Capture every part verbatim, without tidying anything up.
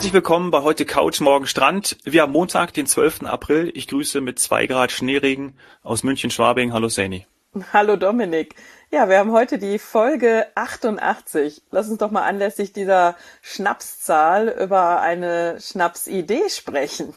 Herzlich willkommen bei heute Couch, morgen Strand. Wir haben Montag, den zwölften April. Ich grüße mit zwei Grad Schneeregen aus München-Schwabing. Hallo Saini. Hallo Dominik. Ja, wir haben heute die Folge achtundachtzig. Lass uns doch mal anlässlich dieser Schnapszahl über eine Schnapsidee sprechen.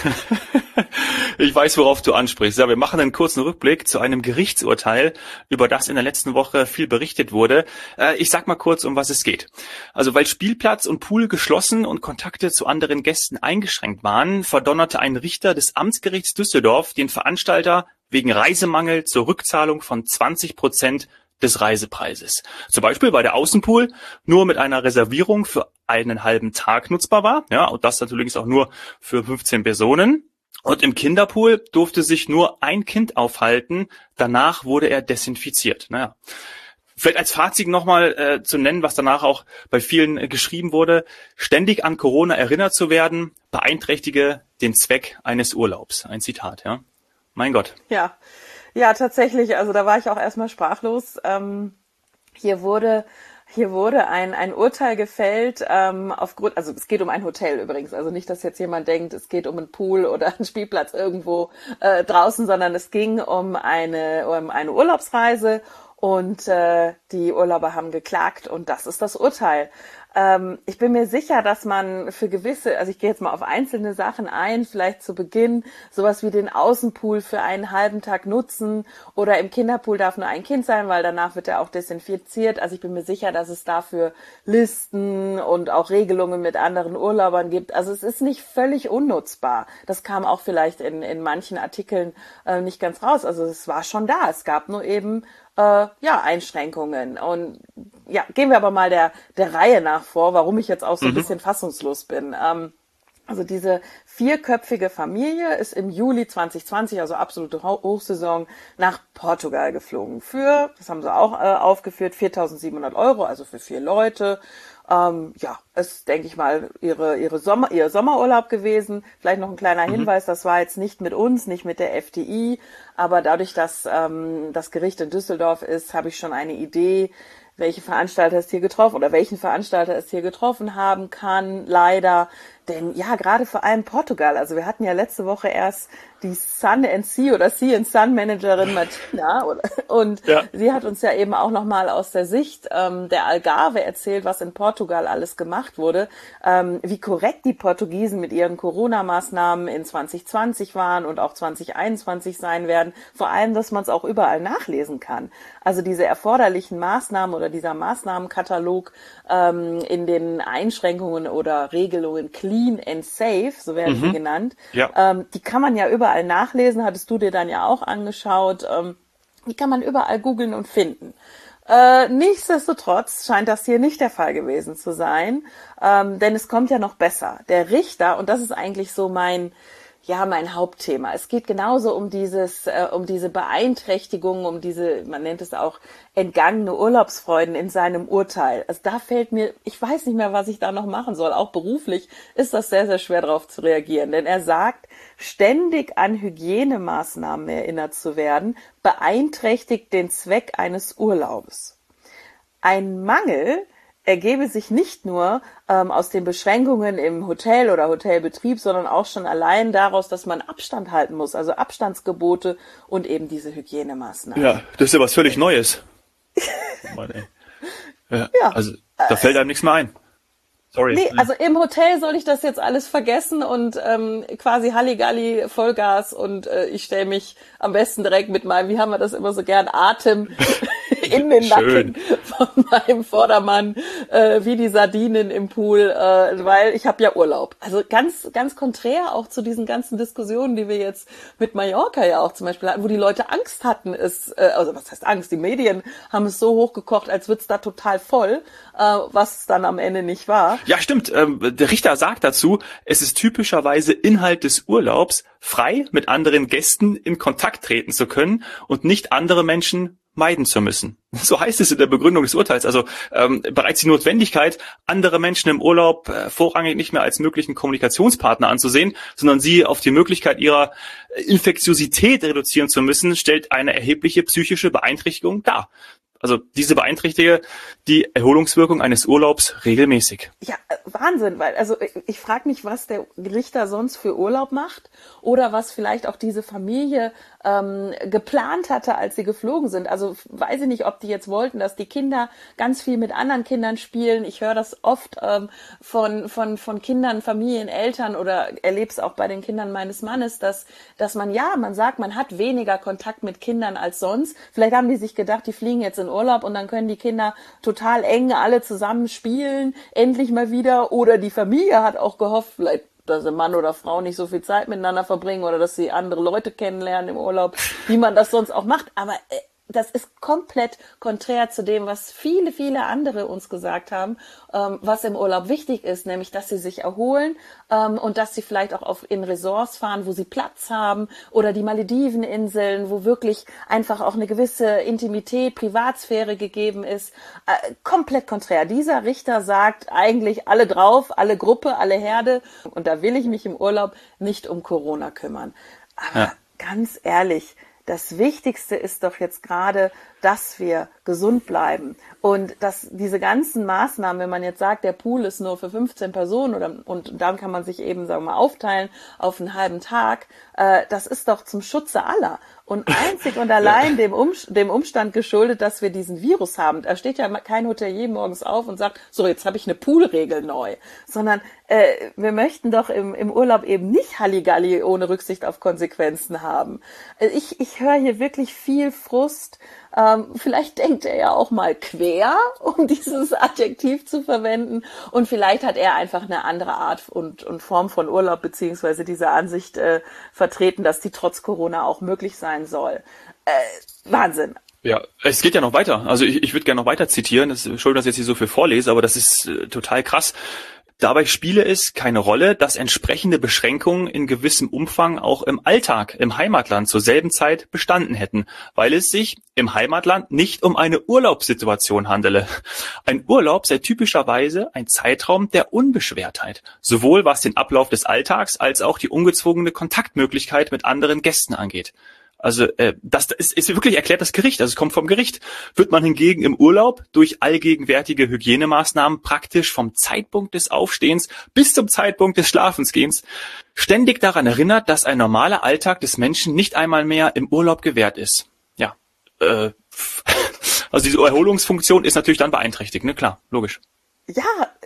Ich weiß, worauf du ansprichst. Ja, wir machen einen kurzen Rückblick zu einem Gerichtsurteil, über das in der letzten Woche viel berichtet wurde. Ich sag mal kurz, um was es geht. Also, weil Spielplatz und Pool geschlossen und Kontakte zu anderen Gästen eingeschränkt waren, verdonnerte ein Richter des Amtsgerichts Düsseldorf den Veranstalter wegen Reisemangel zur Rückzahlung von zwanzig Prozent des Reisepreises. Zum Beispiel, weil der Außenpool nur mit einer Reservierung für einen halben Tag nutzbar war. Ja, und das natürlich auch nur für fünfzehn Personen. Und im Kinderpool durfte sich nur ein Kind aufhalten. Danach wurde er desinfiziert. Naja. Vielleicht als Fazit nochmal äh, zu nennen, was danach auch bei vielen äh, geschrieben wurde. Ständig an Corona erinnert zu werden, beeinträchtige den Zweck eines Urlaubs. Ein Zitat, ja. Mein Gott. Ja, ja, tatsächlich. Also da war ich auch erstmal sprachlos. Ähm, hier wurde Hier wurde ein ein Urteil gefällt ähm, aufgrund, also es geht um ein Hotel übrigens, also nicht, dass jetzt jemand denkt, es geht um einen Pool oder einen Spielplatz irgendwo äh, draußen, sondern es ging um eine um eine Urlaubsreise und äh, die Urlauber haben geklagt und das ist das Urteil. Ähm, ich bin mir sicher, dass man für gewisse, also ich gehe jetzt mal auf einzelne Sachen ein, vielleicht zu Beginn sowas wie den Außenpool für einen halben Tag nutzen oder im Kinderpool darf nur ein Kind sein, weil danach wird er auch desinfiziert. Also ich bin mir sicher, dass es dafür Listen und auch Regelungen mit anderen Urlaubern gibt. Also es ist nicht völlig unnutzbar. Das kam auch vielleicht in, in manchen Artikeln äh, nicht ganz raus. Also es war schon da. Es gab nur eben äh, ja Einschränkungen. Und ja, gehen wir aber mal der der Reihe nach vor, warum ich jetzt auch so ein bisschen fassungslos bin. Ähm, also diese vierköpfige Familie ist im Juli zwanzig zwanzig, also absolute Hochsaison, nach Portugal geflogen. Für, das haben sie auch äh, aufgeführt, viertausendsiebenhundert Euro, also für vier Leute. Ähm, ja, ist, denke ich mal, ihre, ihre Sommer, ihr Sommerurlaub gewesen. Vielleicht noch ein kleiner mhm. Hinweis, das war jetzt nicht mit uns, nicht mit der F D I, aber dadurch, dass ähm, das Gericht in Düsseldorf ist, habe ich schon eine Idee, welche Veranstalter es hier getroffen oder welchen Veranstalter es hier getroffen haben kann, leider. Denn ja, gerade vor allem Portugal, also wir hatten ja letzte Woche erst die Sun and Sea oder Sea and Sun Managerin Martina und ja. sie hat uns ja eben auch nochmal aus der Sicht ähm, der Algarve erzählt, was in Portugal alles gemacht wurde, ähm, wie korrekt die Portugiesen mit ihren Corona-Maßnahmen in zwanzig zwanzig waren und auch zwanzig einundzwanzig sein werden, vor allem, dass man es auch überall nachlesen kann. Also diese erforderlichen Maßnahmen oder dieser Maßnahmenkatalog ähm, in den Einschränkungen oder Regelungen Clean and Safe, so werden mhm. sie genannt, ja. ähm, die kann man ja überall nachlesen, hattest du dir dann ja auch angeschaut, ähm, die kann man überall googeln und finden. Äh, nichtsdestotrotz scheint das hier nicht der Fall gewesen zu sein, ähm, denn es kommt ja noch besser. Der Richter, und das ist eigentlich so mein Ja, mein Hauptthema. Es geht genauso um dieses, äh, um diese Beeinträchtigung, um diese, man nennt es auch entgangene Urlaubsfreuden in seinem Urteil. Also da fällt mir, ich weiß nicht mehr, was ich da noch machen soll. Auch beruflich ist das sehr, sehr schwer darauf zu reagieren. Denn er sagt, ständig an Hygienemaßnahmen erinnert zu werden, beeinträchtigt den Zweck eines Urlaubs. Ein Mangel ergebe sich nicht nur ähm, aus den Beschränkungen im Hotel oder Hotelbetrieb, sondern auch schon allein daraus, dass man Abstand halten muss, also Abstandsgebote und eben diese Hygienemaßnahmen. Ja, das ist ja was völlig Neues. Mann, ey. Ja, ja, also da fällt einem nichts mehr ein. Sorry. Nee, also im Hotel soll ich das jetzt alles vergessen und ähm, quasi Halligalli, Vollgas und äh, ich stelle mich am besten direkt mit meinem, wie haben wir das immer so gern, Atem in den Nacken von meinem Vordermann, äh, wie die Sardinen im Pool, äh, weil ich habe ja Urlaub. Also ganz, ganz konträr auch zu diesen ganzen Diskussionen, die wir jetzt mit Mallorca ja auch zum Beispiel hatten, wo die Leute Angst hatten, ist, äh, also was heißt Angst? Die Medien haben es so hochgekocht, als wird's da total voll, äh, was dann am Ende nicht war. Ja, stimmt. Ähm, der Richter sagt dazu, es ist typischerweise Inhalt des Urlaubs, frei mit anderen Gästen in Kontakt treten zu können und nicht andere Menschen meiden zu müssen. So heißt es in der Begründung des Urteils. Also ähm, bereits die Notwendigkeit, andere Menschen im Urlaub äh, vorrangig nicht mehr als möglichen Kommunikationspartner anzusehen, sondern sie auf die Möglichkeit ihrer Infektiosität reduzieren zu müssen, stellt eine erhebliche psychische Beeinträchtigung dar. Also diese beeinträchtige die Erholungswirkung eines Urlaubs regelmäßig. Ja, Wahnsinn, weil also ich, ich frage mich, was der Richter sonst für Urlaub macht oder was vielleicht auch diese Familie ähm, geplant hatte, als sie geflogen sind. Also weiß ich nicht, ob die jetzt wollten, dass die Kinder ganz viel mit anderen Kindern spielen. Ich höre das oft ähm, von von von Kindern, Familien, Eltern oder erlebe es auch bei den Kindern meines Mannes, dass dass man ja, man sagt, man hat weniger Kontakt mit Kindern als sonst. Vielleicht haben die sich gedacht, die fliegen jetzt in Urlaub und dann können die Kinder total eng alle zusammen spielen, endlich mal wieder. Oder die Familie hat auch gehofft, vielleicht, dass der Mann oder Frau nicht so viel Zeit miteinander verbringen oder dass sie andere Leute kennenlernen im Urlaub, wie man das sonst auch macht. Aber äh, das ist komplett konträr zu dem, was viele, viele andere uns gesagt haben, ähm, was im Urlaub wichtig ist, nämlich, dass sie sich erholen ähm, und dass sie vielleicht auch auf in Resorts fahren, wo sie Platz haben oder die Malediveninseln, wo wirklich einfach auch eine gewisse Intimität, Privatsphäre gegeben ist. Äh, komplett konträr. Dieser Richter sagt eigentlich alle drauf, alle Gruppe, alle Herde und da will ich mich im Urlaub nicht um Corona kümmern. Aber ja. Ganz ehrlich, das Wichtigste ist doch jetzt gerade, dass wir gesund bleiben und dass diese ganzen Maßnahmen, wenn man jetzt sagt, der Pool ist nur für fünfzehn Personen oder und dann kann man sich eben, sagen wir mal, aufteilen auf einen halben Tag, äh, das ist doch zum Schutze aller und einzig und allein dem, um, dem Umstand geschuldet, dass wir diesen Virus haben. Da steht ja kein Hotelier morgens auf und sagt, so jetzt habe ich eine Poolregel neu, sondern äh, wir möchten doch im, im Urlaub eben nicht Halligalli ohne Rücksicht auf Konsequenzen haben. Ich, ich höre hier wirklich viel Frust. Ähm, vielleicht denkt er ja auch mal quer, um dieses Adjektiv zu verwenden. Und vielleicht hat er einfach eine andere Art und, und Form von Urlaub beziehungsweise diese Ansicht äh, vertreten, dass die trotz Corona auch möglich sein soll. Äh, Wahnsinn. Ja, es geht ja noch weiter. Also ich, ich würde gerne noch weiter zitieren. Das, Entschuldigung, dass ich jetzt hier so viel vorlese, aber das ist äh, total krass. Dabei spiele es keine Rolle, dass entsprechende Beschränkungen in gewissem Umfang auch im Alltag im Heimatland zur selben Zeit bestanden hätten, weil es sich im Heimatland nicht um eine Urlaubssituation handele. Ein Urlaub sei typischerweise ein Zeitraum der Unbeschwertheit, sowohl was den Ablauf des Alltags als auch die ungezwungene Kontaktmöglichkeit mit anderen Gästen angeht. Also äh, das ist, ist wirklich erklärt das Gericht, also es kommt vom Gericht. Wird man hingegen im Urlaub durch allgegenwärtige Hygienemaßnahmen praktisch vom Zeitpunkt des Aufstehens bis zum Zeitpunkt des Schlafensgehens ständig daran erinnert, dass ein normaler Alltag des Menschen nicht einmal mehr im Urlaub gewährt ist. Ja, äh, also diese Erholungsfunktion ist natürlich dann beeinträchtigt, ne? Klar, logisch. Ja,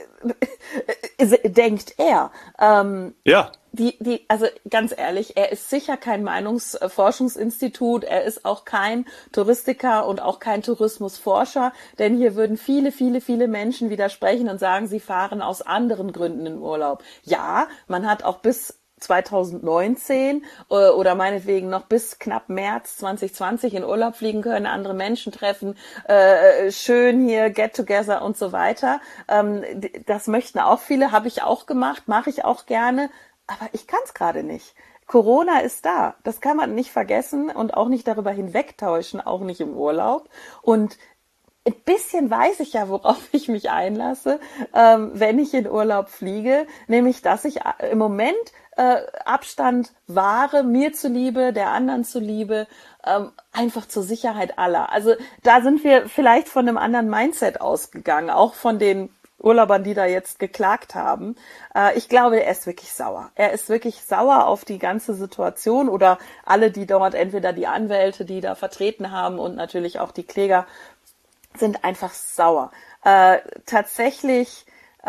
äh, denkt er. Ähm, ja. Die, die, also ganz ehrlich, er ist sicher kein Meinungsforschungsinstitut, er ist auch kein Touristiker und auch kein Tourismusforscher, denn hier würden viele, viele, viele Menschen widersprechen und sagen, sie fahren aus anderen Gründen in Urlaub. Ja, man hat auch bis zwanzig neunzehn äh, oder meinetwegen noch bis knapp März zwanzig zwanzig in Urlaub fliegen können, andere Menschen treffen, äh, schön hier, get together und so weiter. Ähm, das möchten auch viele, habe ich auch gemacht, mache ich auch gerne. Aber ich kann es gerade nicht. Corona ist da. Das kann man nicht vergessen und auch nicht darüber hinwegtäuschen, auch nicht im Urlaub. Und ein bisschen weiß ich ja, worauf ich mich einlasse, ähm, wenn ich in Urlaub fliege. Nämlich, dass ich im Moment äh, Abstand wahre, mir zuliebe, der anderen zuliebe, ähm, einfach zur Sicherheit aller. Also da sind wir vielleicht von einem anderen Mindset ausgegangen, auch von den Urlaubern, die da jetzt geklagt haben. Äh, ich glaube, er ist wirklich sauer. Er ist wirklich sauer auf die ganze Situation oder alle, die dort, entweder die Anwälte, die da vertreten haben und natürlich auch die Kläger, sind einfach sauer. Äh, tatsächlich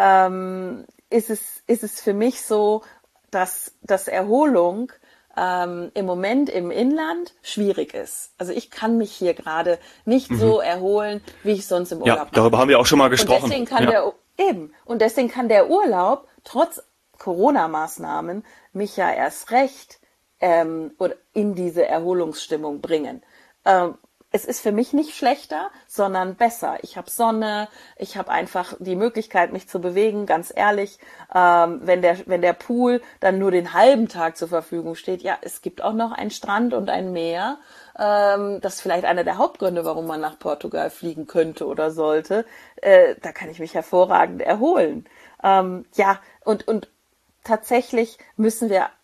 ähm, ist es, ist es für mich so, dass, dass Erholung ähm, im Moment im Inland schwierig ist. Also ich kann mich hier gerade nicht mhm. so erholen, wie ich sonst im Urlaub mache. Ja, darüber haben wir auch schon mal gesprochen. Und deswegen kann ja. der Eben. Und deswegen kann der Urlaub trotz Corona-Maßnahmen mich ja erst recht ähm, oder in diese Erholungsstimmung bringen. Ähm, es ist für mich nicht schlechter, sondern besser. Ich habe Sonne, ich habe einfach die Möglichkeit, mich zu bewegen. Ganz ehrlich, ähm, wenn der wenn der Pool dann nur den halben Tag zur Verfügung steht, ja, es gibt auch noch einen Strand und ein Meer. Ähm, das ist vielleicht einer der Hauptgründe, warum man nach Portugal fliegen könnte oder sollte. Äh, da kann ich mich hervorragend erholen. Ähm, ja, und und tatsächlich müssen wir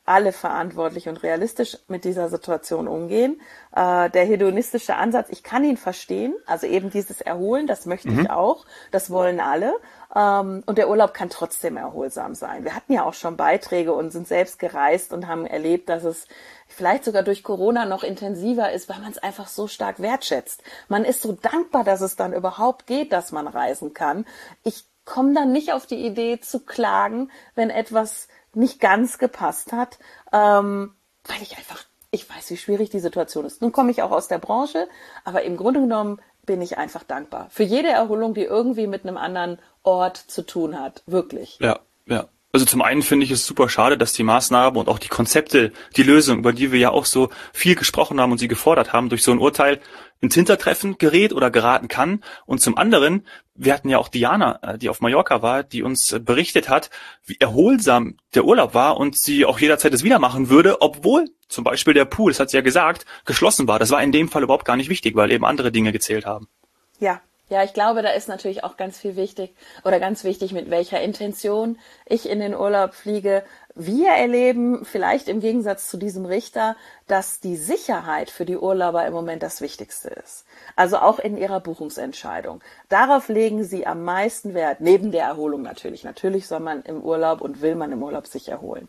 alle verantwortlich und realistisch mit dieser Situation umgehen. Äh, der hedonistische Ansatz, ich kann ihn verstehen, also eben dieses Erholen, das möchte mhm. ich auch, das wollen alle. Ähm, und der Urlaub kann trotzdem erholsam sein. Wir hatten ja auch schon Beiträge und sind selbst gereist und haben erlebt, dass es vielleicht sogar durch Corona noch intensiver ist, weil man es einfach so stark wertschätzt. Man ist so dankbar, dass es dann überhaupt geht, dass man reisen kann. Ich komme dann nicht auf die Idee zu klagen, wenn etwas nicht ganz gepasst hat, ähm, weil ich einfach, ich weiß, wie schwierig die Situation ist. Nun komme ich auch aus der Branche, aber im Grunde genommen bin ich einfach dankbar für jede Erholung, die irgendwie mit einem anderen Ort zu tun hat. Wirklich. Ja, ja. Also zum einen finde ich es super schade, dass die Maßnahmen und auch die Konzepte, die Lösung, über die wir ja auch so viel gesprochen haben und sie gefordert haben, durch so ein Urteil ins Hintertreffen gerät oder geraten kann. Und zum anderen, wir hatten ja auch Diana, die auf Mallorca war, die uns berichtet hat, wie erholsam der Urlaub war und sie auch jederzeit es wieder machen würde, obwohl zum Beispiel der Pool, das hat sie ja gesagt, geschlossen war. Das war in dem Fall überhaupt gar nicht wichtig, weil eben andere Dinge gezählt haben. Ja. Ja, ich glaube, da ist natürlich auch ganz viel wichtig oder ganz wichtig, mit welcher Intention ich in den Urlaub fliege. Wir erleben vielleicht im Gegensatz zu diesem Richter, dass die Sicherheit für die Urlauber im Moment das Wichtigste ist. Also auch in ihrer Buchungsentscheidung. Darauf legen sie am meisten Wert, neben der Erholung natürlich. Natürlich soll man im Urlaub und will man im Urlaub sich erholen.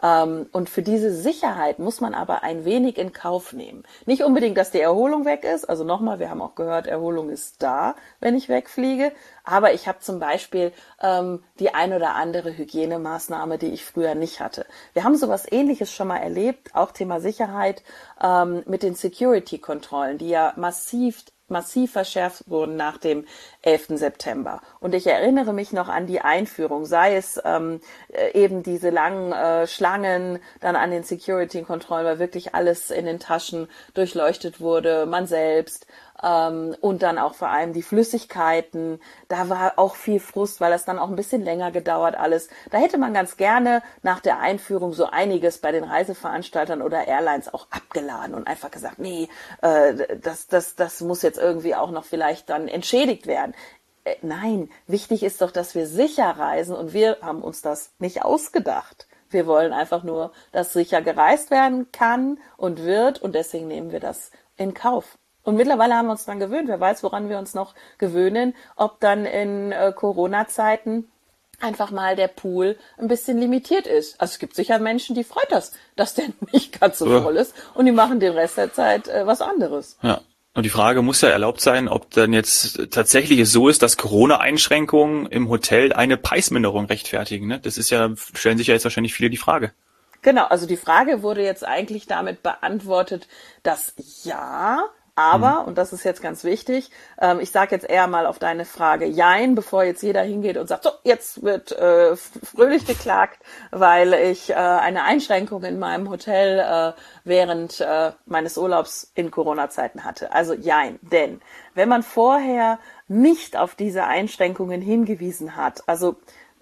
Und für diese Sicherheit muss man aber ein wenig in Kauf nehmen. Nicht unbedingt, dass die Erholung weg ist. Also nochmal, wir haben auch gehört, Erholung ist da, wenn ich wegfliege. Aber ich habe zum Beispiel ähm, die ein oder andere Hygienemaßnahme, die ich früher nicht hatte. Wir haben sowas Ähnliches schon mal erlebt, auch Thema Sicherheit, ähm, mit den Security-Kontrollen, die ja massiv massiv verschärft wurden nach dem elften September. Und ich erinnere mich noch an die Einführung, sei es ähm, eben diese langen äh, Schlangen, dann an den Security-Kontrollen, weil wirklich alles in den Taschen durchleuchtet wurde, man selbst. Ähm, und dann auch vor allem die Flüssigkeiten. Da war auch viel Frust, weil das dann auch ein bisschen länger gedauert alles. Da hätte man ganz gerne nach der Einführung so einiges bei den Reiseveranstaltern oder Airlines auch abgeladen und einfach gesagt, nee, äh, das, das, das muss jetzt irgendwie auch noch vielleicht dann entschädigt werden. Äh, nein, wichtig ist doch, dass wir sicher reisen und wir haben uns das nicht ausgedacht. Wir wollen einfach nur, dass sicher gereist werden kann und wird und deswegen nehmen wir das in Kauf. Und mittlerweile haben wir uns dran gewöhnt. Wer weiß, woran wir uns noch gewöhnen, ob dann in äh, Corona-Zeiten einfach mal der Pool ein bisschen limitiert ist. Also es gibt sicher Menschen, die freut das, dass der nicht ganz so ja. voll ist und die machen den Rest der Zeit äh, was anderes. Ja. Und die Frage muss ja erlaubt sein, ob dann jetzt tatsächlich es so ist, dass Corona-Einschränkungen im Hotel eine Preisminderung rechtfertigen. Ne? Das ist ja, stellen sich ja jetzt wahrscheinlich viele die Frage. Genau, also die Frage wurde jetzt eigentlich damit beantwortet, dass ja, aber, und das ist jetzt ganz wichtig, ähm, ich sage jetzt eher mal auf deine Frage Jein, bevor jetzt jeder hingeht und sagt, so, jetzt wird äh, fröhlich geklagt, weil ich äh, eine Einschränkung in meinem Hotel äh, während äh, meines Urlaubs in Corona-Zeiten hatte. Also Jein, denn wenn man vorher nicht auf diese Einschränkungen hingewiesen hat, also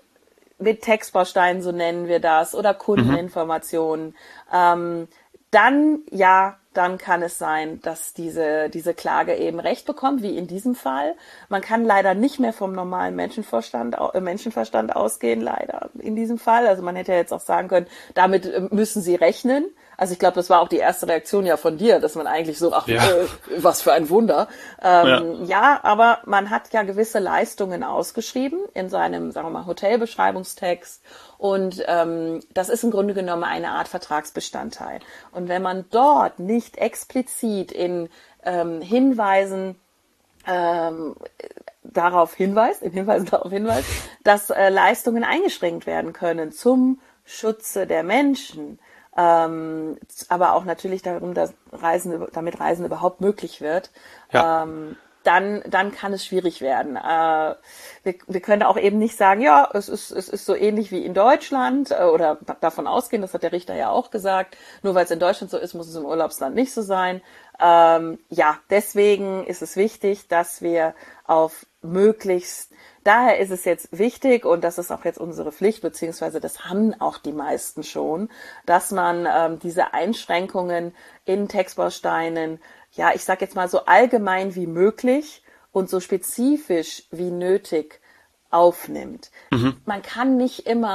mit Textbausteinen, so nennen wir das, oder Kundeninformationen, mhm. ähm, dann, ja, dann kann es sein, dass diese, diese Klage eben Recht bekommt, wie in diesem Fall. Man kann leider nicht mehr vom normalen Menschenverstand, äh, Menschenverstand ausgehen, leider in diesem Fall. Also man hätte ja jetzt auch sagen können, damit müssen Sie rechnen. Also ich glaube, das war auch die erste Reaktion ja von dir, dass man eigentlich so, ach, ja. äh, was für ein Wunder. Ähm, ja. ja, aber man hat ja gewisse Leistungen ausgeschrieben in seinem, sagen wir mal, Hotelbeschreibungstext. Und ähm, das ist im Grunde genommen eine Art Vertragsbestandteil. Und wenn man dort nicht explizit in ähm, Hinweisen ähm, darauf hinweist, in Hinweisen darauf hinweist, dass äh, Leistungen eingeschränkt werden können zum Schutze der Menschen, ähm, aber auch natürlich darum, dass Reisen, damit Reisen überhaupt möglich wird, ja. ähm, dann, dann kann es schwierig werden. Äh, wir, wir können auch eben nicht sagen, ja, es ist, es ist so ähnlich wie in Deutschland äh, oder davon ausgehen, das hat der Richter ja auch gesagt, nur weil es in Deutschland so ist, muss es im Urlaubsland nicht so sein. Ähm, ja, deswegen ist es wichtig, dass wir auf möglichst, daher ist es jetzt wichtig und das ist auch jetzt unsere Pflicht, beziehungsweise das haben auch die meisten schon, dass man ähm, diese Einschränkungen in Textbausteinen, ja, ich sag jetzt mal so allgemein wie möglich und so spezifisch wie nötig aufnimmt. Mhm. Man kann nicht immer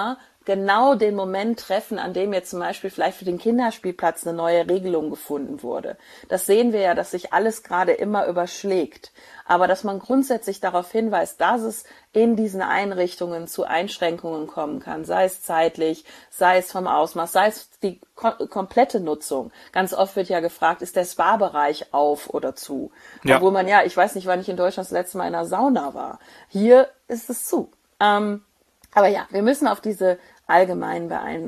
genau den Moment treffen, an dem jetzt zum Beispiel vielleicht für den Kinderspielplatz eine neue Regelung gefunden wurde. Das sehen wir ja, dass sich alles gerade immer überschlägt. Aber dass man grundsätzlich darauf hinweist, dass es in diesen Einrichtungen zu Einschränkungen kommen kann, sei es zeitlich, sei es vom Ausmaß, sei es die ko- komplette Nutzung. Ganz oft wird ja gefragt, ist der Spa-Bereich auf oder zu? Ja. Obwohl man ja, ich weiß nicht, wann ich in Deutschland das letzte Mal in einer Sauna war. Hier ist es zu. Ähm, aber ja, wir müssen auf diese allgemeinen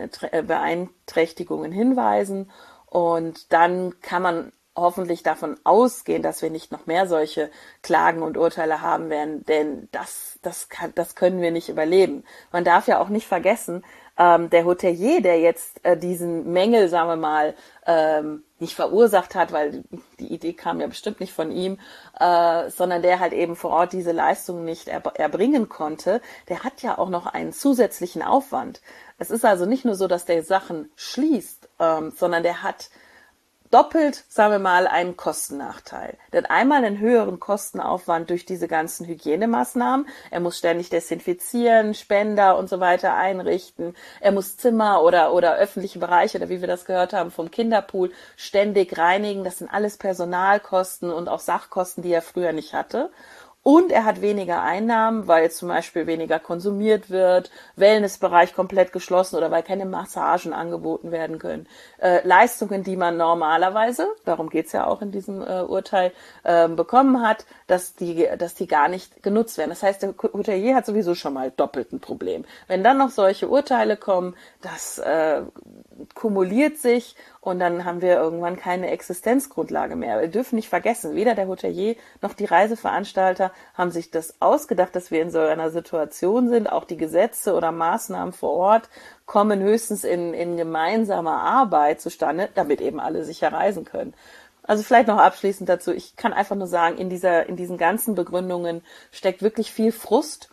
Beeinträchtigungen hinweisen und dann kann man hoffentlich davon ausgehen, dass wir nicht noch mehr solche Klagen und Urteile haben werden, denn das, das, kann, das können wir nicht überleben. Man darf ja auch nicht vergessen, ähm, der Hotelier, der jetzt äh, diesen Mängel, sagen wir mal, ähm, nicht verursacht hat, weil die Idee kam ja bestimmt nicht von ihm, äh, sondern der halt eben vor Ort diese Leistungen nicht er, erbringen konnte, der hat ja auch noch einen zusätzlichen Aufwand. Es ist also nicht nur so, dass der Sachen schließt, ähm, sondern der hat doppelt, sagen wir mal, einen Kostennachteil. Der hat einmal einen höheren Kostenaufwand durch diese ganzen Hygienemaßnahmen. Er muss ständig desinfizieren, Spender und so weiter einrichten. Er muss Zimmer oder, oder öffentliche Bereiche, oder wie wir das gehört haben, vom Kinderpool ständig reinigen. Das sind alles Personalkosten und auch Sachkosten, die er früher nicht hatte. Und er hat weniger Einnahmen, weil zum Beispiel weniger konsumiert wird, Wellnessbereich komplett geschlossen oder weil keine Massagen angeboten werden können. Äh, Leistungen, die man normalerweise, darum geht's ja auch in diesem äh, Urteil, äh, bekommen hat, dass die, dass die gar nicht genutzt werden. Das heißt, der Hotelier hat sowieso schon mal doppelt ein Problem. Wenn dann noch solche Urteile kommen, das äh, kumuliert sich und dann haben wir irgendwann keine Existenzgrundlage mehr. Wir dürfen nicht vergessen, weder der Hotelier noch die Reiseveranstalter haben sich das ausgedacht, dass wir in so einer Situation sind. Auch die Gesetze oder Maßnahmen vor Ort kommen höchstens in, in gemeinsamer Arbeit zustande, damit eben alle sicher reisen können. Also vielleicht noch abschließend dazu, ich kann einfach nur sagen, in dieser, in diesen ganzen Begründungen steckt wirklich viel Frust.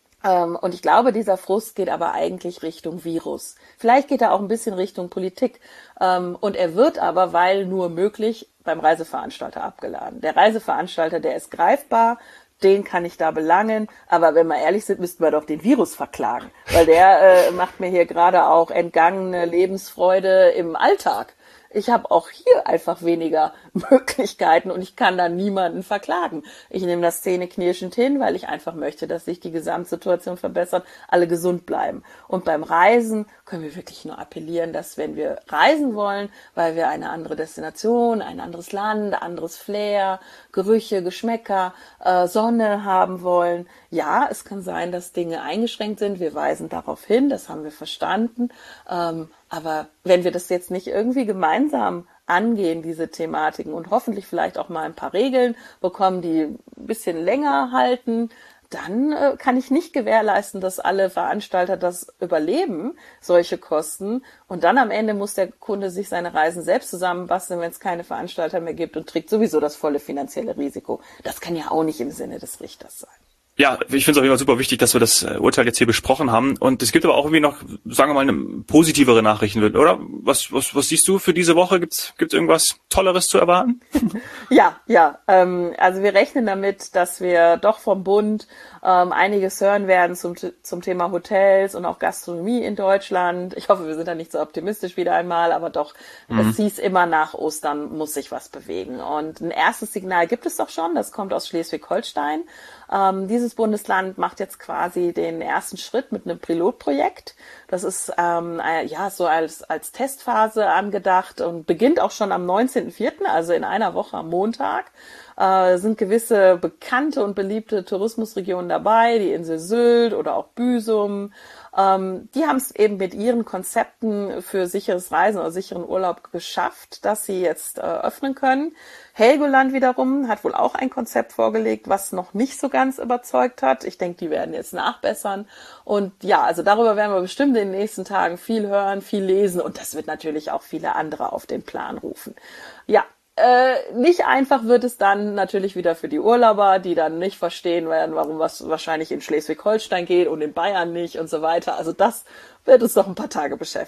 Und ich glaube, dieser Frust geht aber eigentlich Richtung Virus. Vielleicht geht er auch ein bisschen Richtung Politik. Und er wird aber, weil nur möglich, beim Reiseveranstalter abgeladen. Der Reiseveranstalter, der ist greifbar, den kann ich da belangen. Aber wenn wir ehrlich sind, müssten wir doch den Virus verklagen. Weil der äh, macht mir hier gerade auch entgangene Lebensfreude im Alltag. Ich habe auch hier einfach weniger Möglichkeiten und ich kann da niemanden verklagen. Ich nehme das zähneknirschend hin, weil ich einfach möchte, dass sich die Gesamtsituation verbessert, alle gesund bleiben. Und beim Reisen können wir wirklich nur appellieren, dass wenn wir reisen wollen, weil wir eine andere Destination, ein anderes Land, anderes Flair, Gerüche, Geschmäcker, äh, Sonne haben wollen, ja, es kann sein, dass Dinge eingeschränkt sind. Wir weisen darauf hin, das haben wir verstanden. Ähm, aber wenn wir das jetzt nicht irgendwie gemeinsam angehen, diese Thematiken, und hoffentlich vielleicht auch mal ein paar Regeln bekommen, die ein bisschen länger halten, dann äh, kann ich nicht gewährleisten, dass alle Veranstalter das überleben, solche Kosten. Und dann am Ende muss der Kunde sich seine Reisen selbst zusammenbasteln, wenn es keine Veranstalter mehr gibt, und trägt sowieso das volle finanzielle Risiko. Das kann ja auch nicht im Sinne des Richters sein. Ja, ich finde es auf jeden Fall super wichtig, dass wir das Urteil jetzt hier besprochen haben. Und es gibt aber auch irgendwie noch, sagen wir mal, eine positivere Nachrichten, oder? Was, was, was siehst du für diese Woche? Gibt's, gibt's irgendwas Tolleres zu erwarten? Ja, ja. Ähm, also wir rechnen damit, dass wir doch vom Bund ähm, einiges hören werden zum, zum Thema Hotels und auch Gastronomie in Deutschland. Ich hoffe, wir sind da nicht so optimistisch wieder einmal, aber doch, mhm. Es hieß immer, nach Ostern muss sich was bewegen. Und ein erstes Signal gibt es doch schon, das kommt aus Schleswig-Holstein. Ähm, dieses Bundesland macht jetzt quasi den ersten Schritt mit einem Pilotprojekt. Das ist ähm, ja so als als Testphase angedacht und beginnt auch schon am neunzehnten vierten, also in einer Woche am Montag. Äh, sind gewisse bekannte und beliebte Tourismusregionen dabei, die Insel Sylt oder auch Büsum. Ähm, die haben es eben mit ihren Konzepten für sicheres Reisen oder sicheren Urlaub geschafft, dass sie jetzt äh, öffnen können. Helgoland wiederum hat wohl auch ein Konzept vorgelegt, was noch nicht so ganz überzeugt hat. Ich denke, die werden jetzt nachbessern. Und ja, also darüber werden wir bestimmt in den nächsten Tagen viel hören, viel lesen. Und das wird natürlich auch viele andere auf den Plan rufen. Ja, äh, nicht einfach wird es dann natürlich wieder für die Urlauber, die dann nicht verstehen werden, warum was wahrscheinlich in Schleswig-Holstein geht und in Bayern nicht und so weiter. Also das wird uns noch ein paar Tage beschäftigen.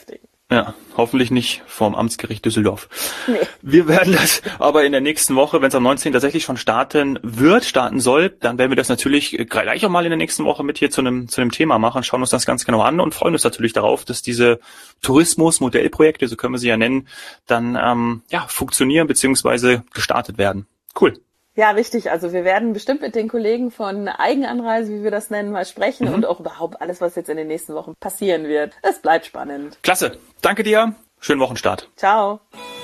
Ja, hoffentlich nicht vom Amtsgericht Düsseldorf. Nee. Wir werden das aber in der nächsten Woche, wenn es am neunzehnten tatsächlich schon starten wird, starten soll, dann werden wir das natürlich gleich auch mal in der nächsten Woche mit hier zu einem zu einem Thema machen, schauen uns das ganz genau an und freuen uns natürlich darauf, dass diese Tourismus-Modellprojekte, so können wir sie ja nennen, dann ähm, ja funktionieren bzw. gestartet werden. Cool. Ja, richtig. Also wir werden bestimmt mit den Kollegen von Eigenanreise, wie wir das nennen, mal sprechen mhm. und auch überhaupt alles, was jetzt in den nächsten Wochen passieren wird. Es bleibt spannend. Klasse. Danke dir. Schönen Wochenstart. Ciao.